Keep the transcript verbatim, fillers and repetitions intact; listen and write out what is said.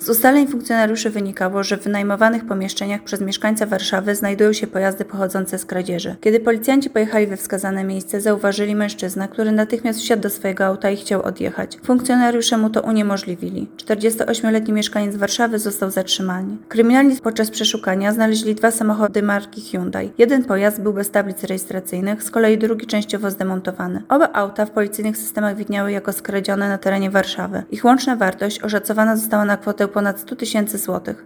Z ustaleń funkcjonariuszy wynikało, że w wynajmowanych pomieszczeniach przez mieszkańca Warszawy znajdują się pojazdy pochodzące z kradzieży. Kiedy policjanci pojechali we wskazane miejsce, zauważyli mężczyznę, który natychmiast wsiadł do swojego auta i chciał odjechać. Funkcjonariusze mu to uniemożliwili. czterdziestoośmioletni mieszkaniec Warszawy został zatrzymany. Kryminalni podczas przeszukania znaleźli dwa samochody marki Hyundai. Jeden pojazd był bez tablic rejestracyjnych, z kolei drugi częściowo zdemontowany. Oba auta w policyjnych systemach widniały jako skradzione na terenie Warszawy. Ich łączna wartość oszacowana została na kwotę ponad sto tysięcy złotych.